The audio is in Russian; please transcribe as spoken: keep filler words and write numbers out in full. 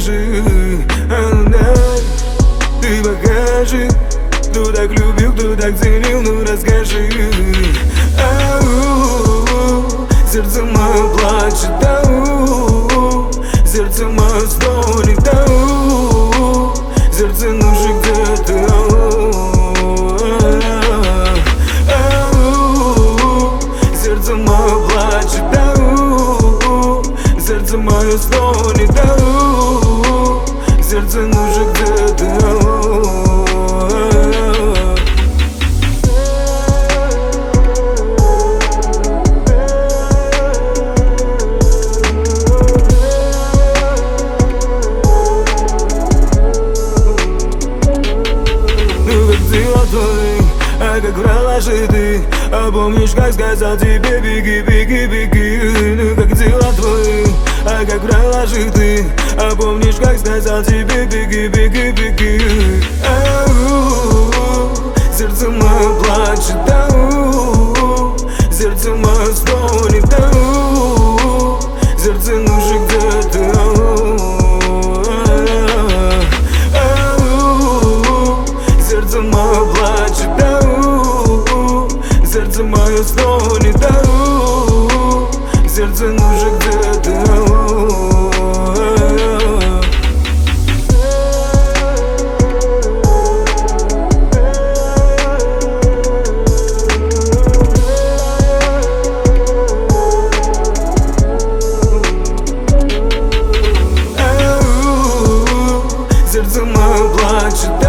скажи, а ну дай, ты покажи, кто так любил, кто так ценил, ну расскажи. Ау, сердце мое плачет, ау, сердце мое стонет, ау, сердце нужно где-то, ау, сердце мое плачет, ау, сердце мое стонет, ау, сердце нужно где-то, ау. А как врала же ты, а помнишь, как сказал тебе беги, беги, беги. Ну как дела твои, а как врала же ты, а помнишь, как сказал тебе беги, беги, беги. Ау, сердце мое плачет, ау, сердце мое стонет, ау, сердце нужно где-то, ау, сердце мое плачет, сердце мое стонет, ау, сердце нужно где-то, ау. Ау, сердце мое плачет,